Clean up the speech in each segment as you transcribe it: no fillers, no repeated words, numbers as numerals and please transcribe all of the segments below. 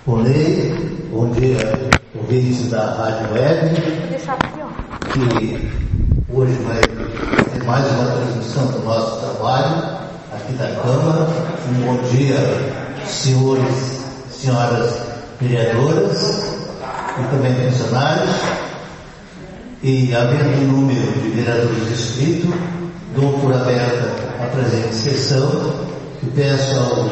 Bom dia, ouvintes da Rádio Web, que hoje vai ter mais uma transmissão do nosso trabalho aqui da Câmara. Um bom dia, senhores, senhoras vereadoras e também funcionários. E, havendo um número de vereadores inscritos, dou por aberta a presente sessão e peço ao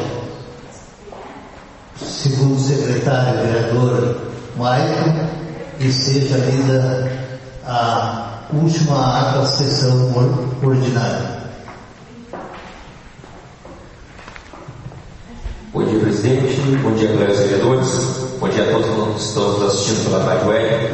segundo secretário vereador Maicon que seja lida a última ata da sessão ordinária. Bom dia, presidente. Bom dia, colegas vereadores. Bom dia a todos que estão nos assistindo pela Rádio Web.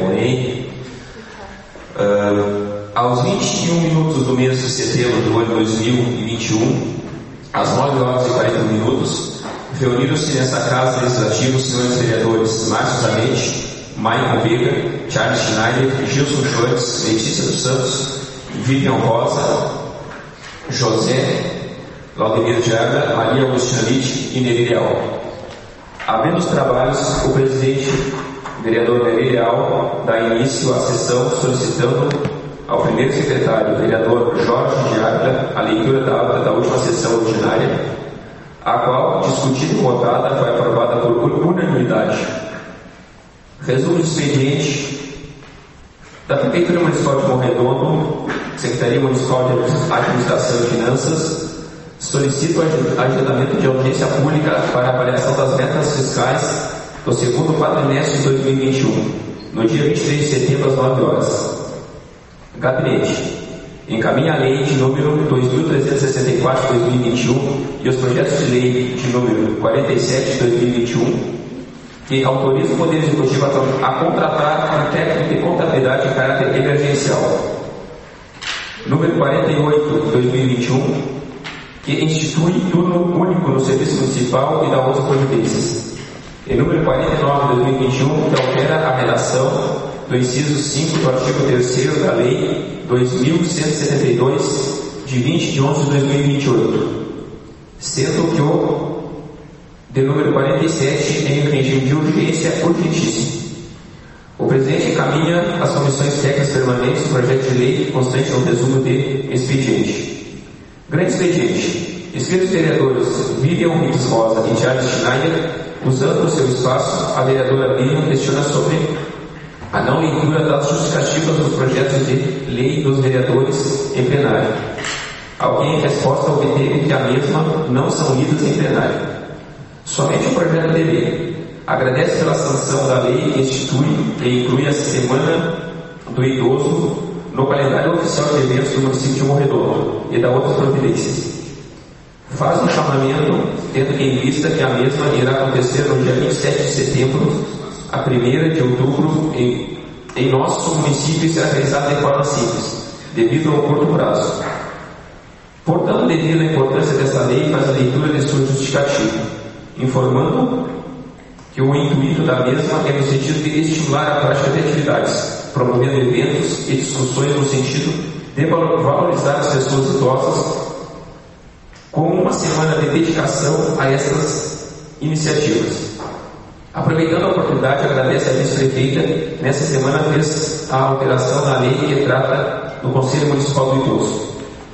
Aos 21 minutos do mês de setembro do ano 2021, às 9 horas e 40 minutos, reuniram-se nessa Casa Legislativa os senhores vereadores Márcio Zanetti, Maicon Veiga, Charles Schneider, Gilson Schwartz, Letícia dos Santos, Vivian Rosa, José Laudemir Jaga, Maria Agostina Litt e Neri Leal. Havendo os trabalhos, o presidente, vereador Neri Leal, dá início à sessão solicitando ao primeiro secretário, vereador Jorge de Ávila, a leitura da ata da última sessão ordinária, a qual, discutida e votada, foi aprovada por unanimidade. Resumo do expediente da Prefeitura Municipal de Morredondo, Secretaria Municipal de Administração e Finanças, solicito o agendamento de audiência pública para avaliação das metas fiscais do segundo quadrimestre de 2021, no dia 23 de setembro, às 9 horas. Gabinete. Encaminha a lei de número 2.364/2021 e os projetos de lei de número 47/2021, que autoriza o Poder Executivo a contratar um técnico de contabilidade de caráter emergencial. Número 48/2021, que institui turno único no Serviço Municipal e dá outras providências. E número 49/2021, que altera a redação do inciso 5 do artigo 3º da Lei 2.172, de 20 de 11 de 2028, sendo que o de número 47 em regime de urgência urgentíssimo. O presidente encaminha às comissões técnicas permanentes o projeto de lei constante no resumo de expediente. Grande expediente. Inscritos vereadores Vivian Rix Rosa e Charles Schneider, usando o seu espaço, a vereadora Vivian questiona sobre a não leitura das justificativas dos projetos de lei dos vereadores em plenário. Alguém em resposta obteve que a mesma não são lidas em plenário. Somente o projeto de lei agradece pela sanção da lei que institui e inclui a Semana do Idoso no calendário oficial de eventos do município de Morredondo e da outras providências. Faz um chamamento, tendo em vista que a mesma irá acontecer no dia 27 de setembro, a 1ª de outubro, em nosso município, será realizada de forma simples, devido ao curto prazo. Portanto, devido à importância desta lei, faz a leitura de sua justificativa, informando que o intuito da mesma é no sentido de estimular a prática de atividades, promovendo eventos e discussões no sentido de valorizar as pessoas idosas, com uma semana de dedicação a estas iniciativas. Aproveitando a oportunidade, agradece a vice-prefeita, nessa semana fez a alteração na lei que trata do Conselho Municipal do Idoso,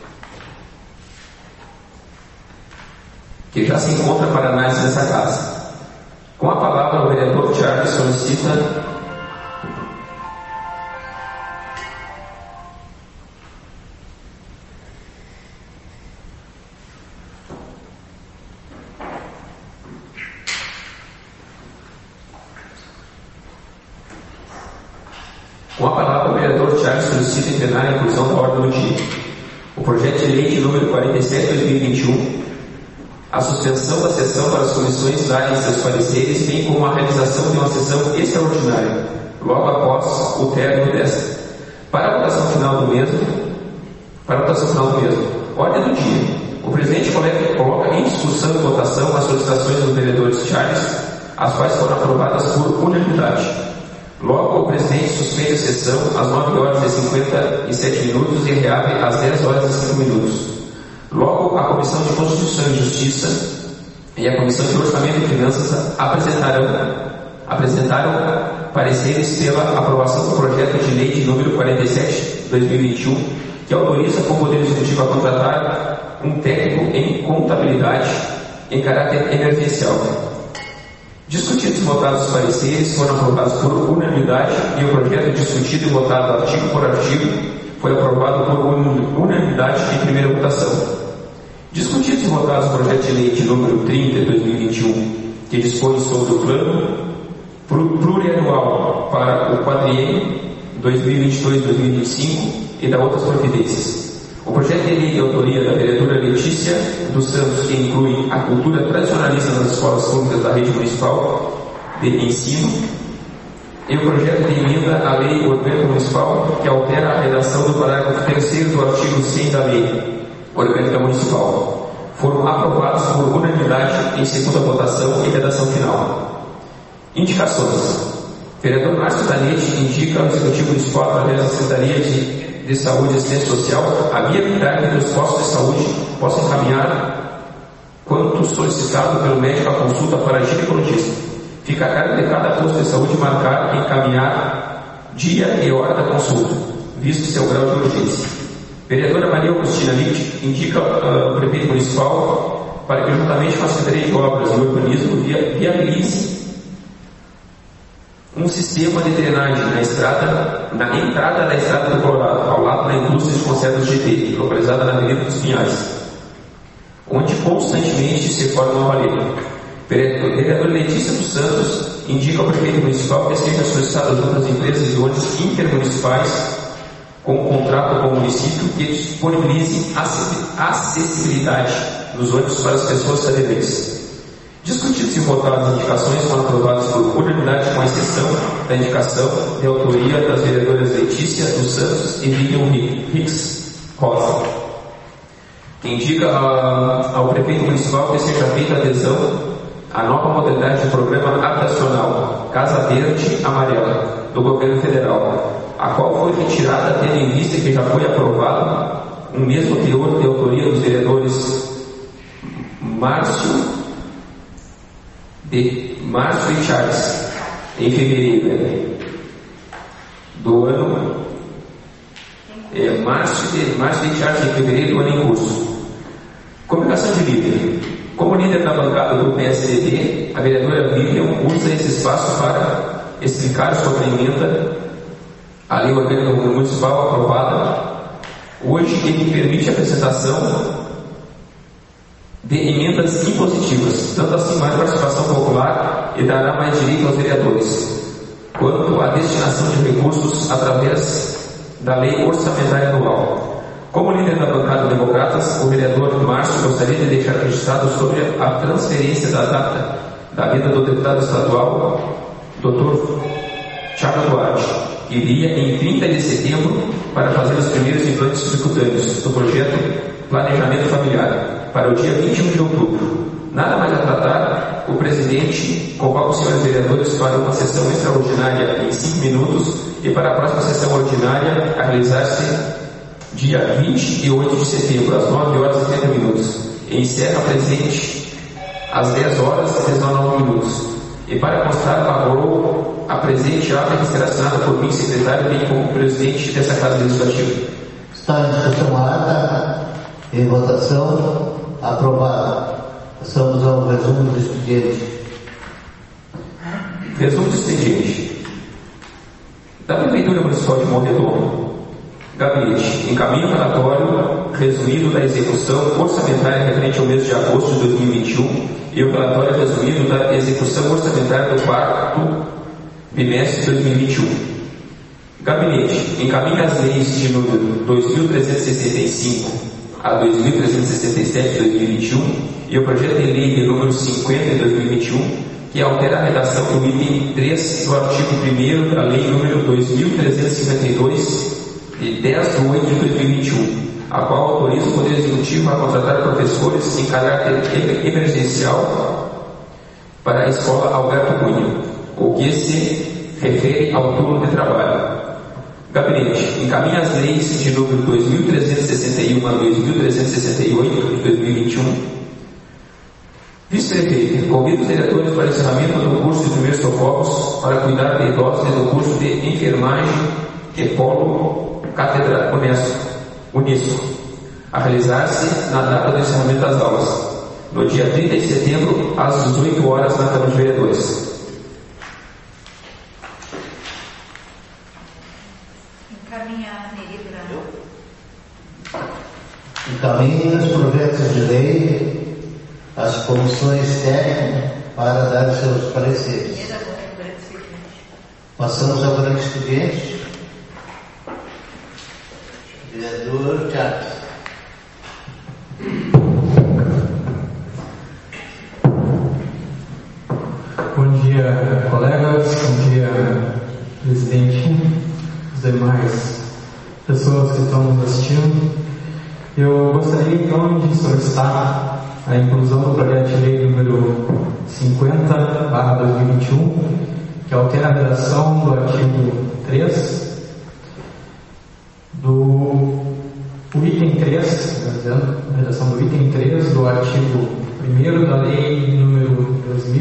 que já se encontra para análise nessa casa. Com a palavra, o vereador Charles solicita em plenário a inclusão da ordem do dia o projeto de lei de número 47/2021, a suspensão da sessão para as comissões darem seus pareceres, bem como a realização de uma sessão extraordinária, logo após o término desta. Para a votação final do mesmo, ordem do dia. O presidente coloca em discussão e votação as solicitações dos vereadores Charles, as quais foram aprovadas por unanimidade. Logo, o presidente suspende a sessão às 9 horas e 57 minutos e reabre às 10 horas e 5 minutos. Logo, a Comissão de Constituição e Justiça e a Comissão de Orçamento e Finanças apresentarão apresentaram pareceres pela aprovação do projeto de lei de número 47/2021, que autoriza o Poder Executivo a contratar um técnico em contabilidade em caráter emergencial. Discutidos e votados os pareceres, foram aprovados por unanimidade e o projeto discutido e votado artigo por artigo foi aprovado por unanimidade em primeira votação. Discutidos e votados o projeto de lei de número 30/2021, que dispõe sobre o plano plurianual para o quadriênio 2022-2025 e da outras providências. O projeto de lei de autoria da vereadora Letícia dos Santos, que inclui a cultura tradicionalista nas escolas públicas da rede municipal de ensino, e o projeto de emenda à lei orgânica municipal, que altera a redação do parágrafo 3º do artigo 100 da lei orgânica municipal, foram aprovados por unanimidade em segunda votação e redação final. Indicações. Vereador Márcio Zanetti indica ao Executivo Municipal, através da Secretaria de Saúde e Assistência Social, a viabilidade que os postos de saúde possam encaminhar, quanto solicitado pelo médico, a consulta para ginecologista. Fica a cargo de cada posto de saúde marcar e encaminhar dia e hora da consulta, visto seu grau de urgência. Vereadora Maria Augustina Litt indica o prefeito municipal para que, juntamente com a Secretaria de Obras e Urbanismo, viabilize um sistema de drenagem na entrada da Estrada do Colorado, ao lado da indústria de conservas GT, localizada na Avenida dos Pinhais, onde constantemente se forma uma valeta. Vereadora Letícia dos Santos indica ao prefeito municipal que seja solicitado junto às empresas de ônibus intermunicipais com contrato com o município que disponibilize acessibilidade nos ônibus para as pessoas cadeirantes. Discutidos e votadas as indicações foram aprovadas por unanimidade, com exceção da indicação de autoria das vereadoras Letícia dos Santos e Vivian Hicks Rosa, que indica ao prefeito municipal que seja feita adesão à nova modalidade de programa habitacional Casa Verde Amarela do Governo Federal, a qual foi retirada tendo em vista que já foi aprovado um mesmo teor de autoria dos vereadores Márcio e Charles, em fevereiro do ano. Márcio e Charles, em fevereiro do ano em curso. Comunicação de líder. Como líder da bancada do PSDB, a vereadora Vivian usa esse espaço para explicar sobre a emenda à lei orgânica municipal aprovada hoje, que permite a apresentação de emendas impositivas, tanto assim mais participação popular e dará mais direito aos vereadores, quanto à destinação de recursos através da lei orçamentária anual. Como líder da bancada Democratas, o vereador Márcio gostaria de deixar registrado sobre a transferência da data da vida do deputado estadual Dr. Thiago Duarte, que iria em 30 de setembro para fazer os primeiros implantes subcutâneos do projeto Planejamento Familiar, para o dia 21 de outubro. Nada mais a tratar, o presidente convoca os senhores vereadores para uma sessão extraordinária em 5 minutos e para a próxima sessão ordinária a realizar-se dia 28 de setembro, às 9 horas e 30 minutos. E encerra presente às 10 horas e 19 minutos. E para constar, elaborou a presente ata, que será assinada por mim, secretário, bem como presidente dessa Casa Legislativa. Está em discussão a ata, em votação, aprovada. Passamos ao resumo do expediente. Resumo do expediente. Da Prefeitura Municipal de Morredouro, Gabinete encaminha o relatório resumido da execução orçamentária referente ao mês de agosto de 2021 e o relatório resumido da execução orçamentária do quarto bimestre de 2021. Gabinete encaminha as leis de número 2.365 a 2.367 de 2021 e o projeto de lei de número 50 de 2021, que altera a redação do item 3 do artigo 1º da lei número 2.352 de 10 de 8 de 2021, a qual autoriza o Poder Executivo a contratar professores em caráter emergencial para a escola Alberto Cunha, o que se refere ao turno de trabalho. Gabinete encaminha as leis de número 2.361 a 2.368 de 2021, Vice-prefeito, convido os diretores para ensinamento do curso de primeiros socorros para cuidar de idosos e do curso de enfermagem e polo cátedra Unesco, a realizar-se na data do encerramento das aulas, no dia 30 de setembro, às 18 horas, na Câmara de Vereadores. Encaminhe os projetos de lei às comissões técnicas para dar seus pareceres. Passamos ao grande expediente. Vereador Tiago. Bom dia, colegas. Bom dia, presidente, os demais pessoas que estão nos assistindo. Eu gostaria então de solicitar a inclusão do projeto de lei número 50/2021, que altera a redação do artigo 3, do item 3, a redação do item 3 do artigo 1º da lei número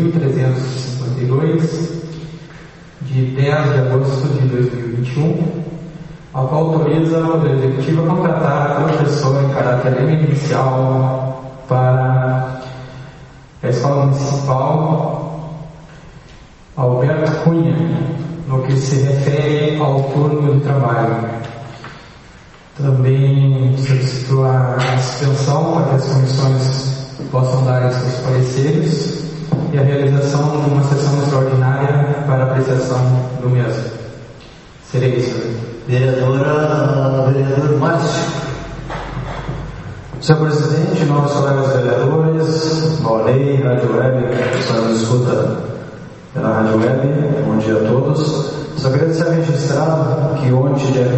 2352, de 10 de agosto de 2021, ao qual autoriza o Poder Executivo a contratar professor em caráter emergencial para a Escola Municipal Alberto Cunha, no que se refere ao turno de trabalho. Também solicito a suspensão para que as comissões possam dar seus pareceres e a realização de uma sessão extraordinária para apreciação do mesmo. Serei isso. Vereador Márcio. Senhor presidente, novos colegas vereadores, Maurei, Rádio Web, que só nos escuta pela Rádio Web, bom dia a todos. Só queria deixar registrado que ontem, dia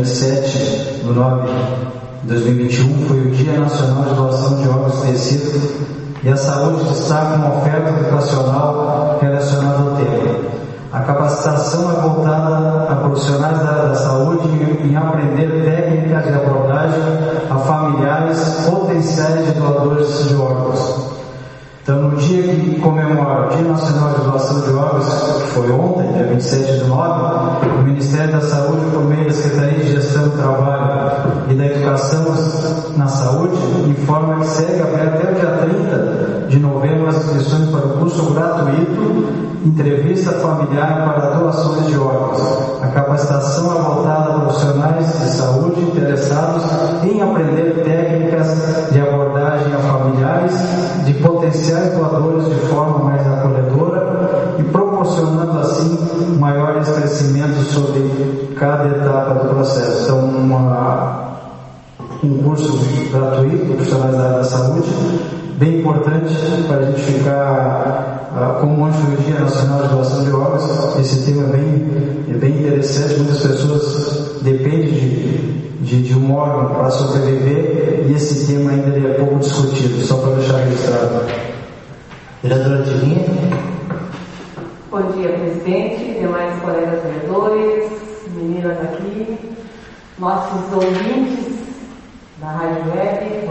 27/9/2021, foi o Dia Nacional de Doação de Órgãos e Tecidos, e a saúde destaca uma oferta educacional relacionada ao tema. A capacitação é voltada a profissionais da área da saúde em aprender técnicas de abordagem a familiares potenciais de doadores de órgãos. Então, no dia que comemora o Dia Nacional de Doação de Órgãos, que foi ontem, dia 27/9, o Ministério da Saúde, por meio da Secretaria de Gestão do Trabalho e da Educação na Saúde, informa que segue até o dia 30 de novembro as inscrições para o curso gratuito Entrevista Familiar para Doações de Órgãos. A capacitação é voltada a profissionais de saúde interessados em aprender técnicas de abordagem a familiares de potenciais doadores de forma mais acolhedora e proporcionando assim maior esclarecimento sobre cada etapa do processo. Então, um curso gratuito para profissionais da área da saúde, bem importante para a gente ficar, como hoje foi o Dia Nacional de Doação de Órgãos. Esse tema é bem interessante. Muitas pessoas dependem de um órgão para sobreviver, e esse tema ainda é pouco discutido, só para deixar registrado. Vereadora Tirinha. Bom dia, presidente, demais colegas vereadores, meninas aqui, nossos ouvintes da Rádio Web,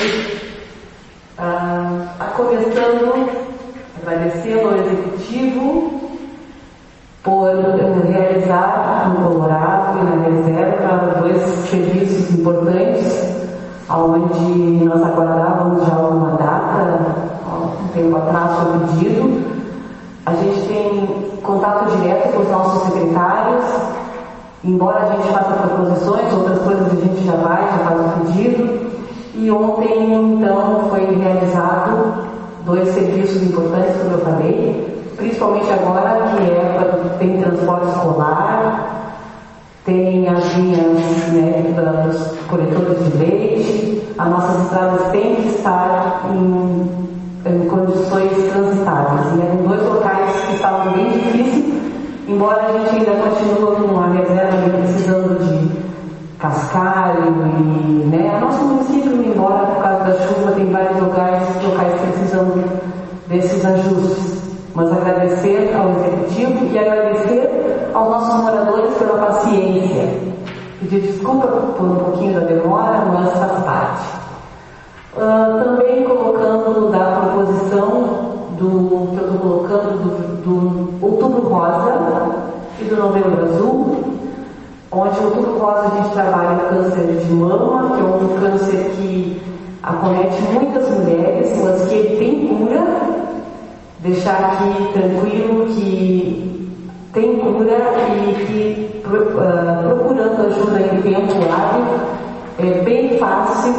começando agradecendo ao Executivo por realizar no Colorado e na reserva 2 serviços importantes, onde nós aguardávamos já uma data, um tempo atrás foi pedido. A gente tem contato direto com os nossos secretários, embora a gente faça proposições, outras coisas a gente já faz o pedido. E ontem, então, foi realizado 2 serviços importantes, como eu falei, principalmente agora, que tem transporte escolar, tem as linhas, né, dos coletores de leite. As nossas estradas têm que estar em condições transitáveis. E eram 2 locais que estavam bem difíceis, embora a gente ainda continue com uma reserva precisando de cascalho e, né, nosso município, embora por causa da chuva, tem vários locais precisando desses ajustes. Mas agradecer ao Executivo e agradecer aos nossos moradores pela paciência. Pedir desculpa por um pouquinho da demora, mas faz parte. Também colocando da proposição que eu estou colocando do Outubro Rosa e do Novembro Azul, onde o Outubro Rosa a gente trabalha o câncer de mama, que é um câncer que acomete muitas mulheres, mas que ele tem cura. Deixar aqui tranquilo que tem cura e que procurando ajuda em tempo hábil é bem fácil,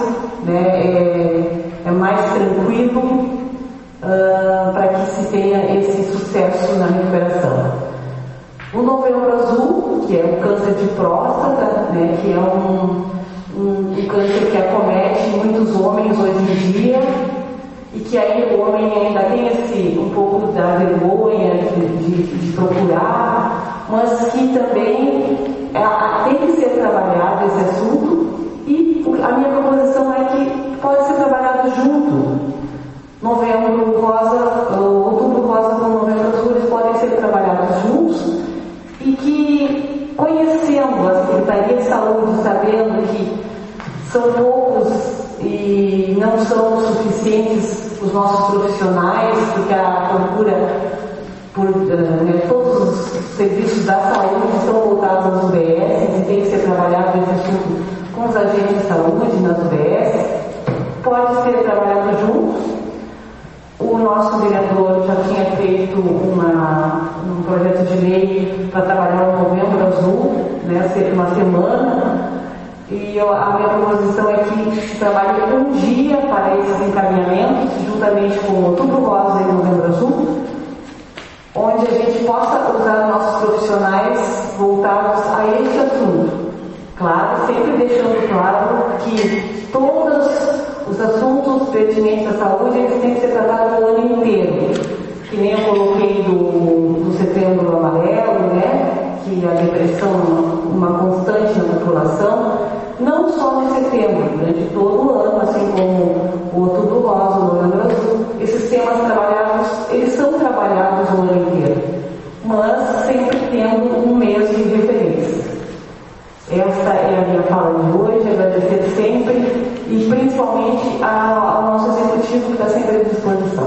né? É mais tranquilo para que se tenha esse sucesso na recuperação. O Novembro Azul, que é o câncer de próstata, né? Que é um câncer que acomete muitos homens hoje em dia, e que aí o homem ainda tem um pouco da vergonha de procurar, mas que também tem que ser trabalhado esse assunto, e a minha proposição é que pode ser trabalhado junto. Novembro Rosa, Outubro Rosa com Novembro Azul, eles podem ser trabalhados juntos, e que conhecendo a Secretaria de Saúde, sabendo que são poucos e não são suficientes os nossos profissionais, porque a procura por todos os serviços da saúde estão voltados às UBS e tem que ser trabalhado esse assunto com os agentes de saúde nas UBS, pode ser trabalhado junto. O nosso vereador já tinha feito um projeto de lei para trabalhar o Novembro Azul, né, uma semana. E a minha proposição é que se trabalhe um dia para esses encaminhamentos, juntamente com o Outubro Rosa e o Novembro Azul, onde a gente possa usar nossos profissionais voltados a este assunto. Claro, sempre deixando claro que todos os assuntos pertinentes à saúde eles têm que ser tratados o ano inteiro. Que nem eu coloquei do Setembro Amarelo, né? Que a depressão é uma constante na população, não só no setembro, durante todo o ano, assim como o Outubro Rosa, o Novembro Azul, esses temas trabalhados, eles são trabalhados o ano inteiro, mas sempre tendo um mês de referência. Essa é a minha fala de hoje, agradecer sempre e principalmente ao nosso executivo que está sempre à disposição.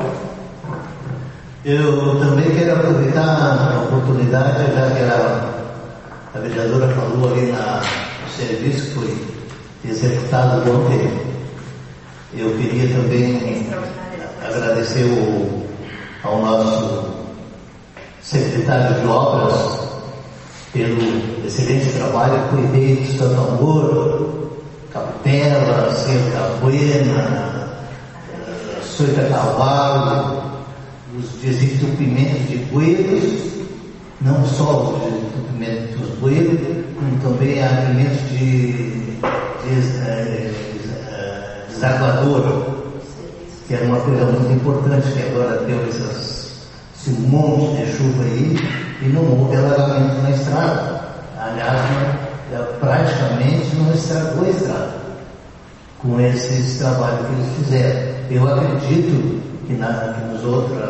Eu também quero aproveitar a oportunidade, já que a vereadora falou ali no serviço que foi executado ontem. Eu queria também agradecer ao nosso secretário de obras pelo excelente trabalho que foi feito, Santo Amor, Capela, Cerca Buena, Soita Cavalo, os desentupimentos de bueiros, não só os desentupimentos dos bueiros, como também alimentos de desaguador, que era uma coisa muito importante, que agora deu esse monte de chuva aí e não houve alagamento na estrada. Aliás, praticamente não estragou a estrada com esse trabalho que eles fizeram. Eu acredito que nos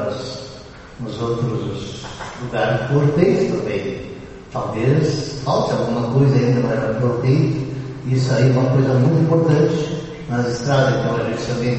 outros lugares foram feitos também. Talvez falte alguma coisa ainda, mas não foi feito. Isso aí é uma coisa muito importante nas estradas. Então a gente também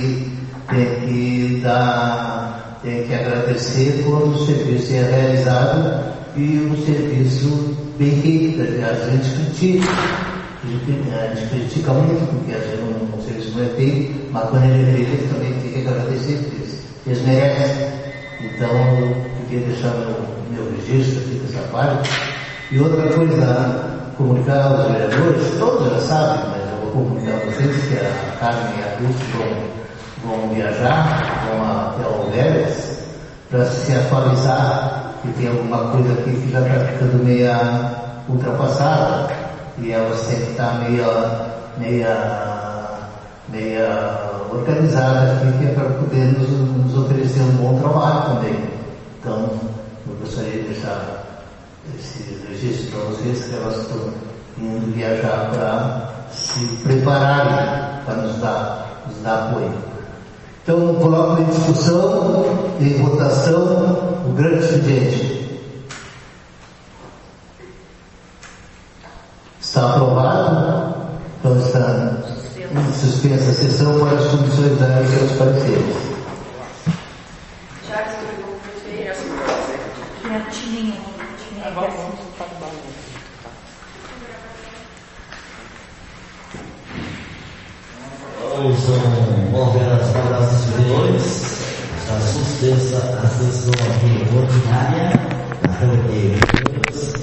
tem que agradecer quando o serviço é realizado e o serviço bem feito. A gente critica muito porque às vezes o serviço não é feito, mas quando ele é feito também tem que agradecer porque eles merecem. Então eu queria deixar meu registro aqui dessa parte. E outra coisa, comunicar aos vereadores, todos já sabem, mas eu vou comunicar a vocês que a Carmen e a Dulce vão viajar, vão até o Vélez para se atualizar, que tem alguma coisa aqui que já está ficando meia ultrapassada e elas têm que estar meia organizada aqui, que é para poder nos oferecer um bom trabalho também. Então, eu gostaria de deixar esse registro para vocês, que elas estão indo viajar para se prepararem para nos dar apoio. Então, coloco em discussão, em votação, o grande expediente. Está aprovado? Então está suspensa a sessão para as comissões da área e seus pareceres. Minha tininha. São 9 horas para os superiores, a sustentação ordinária, a reunião.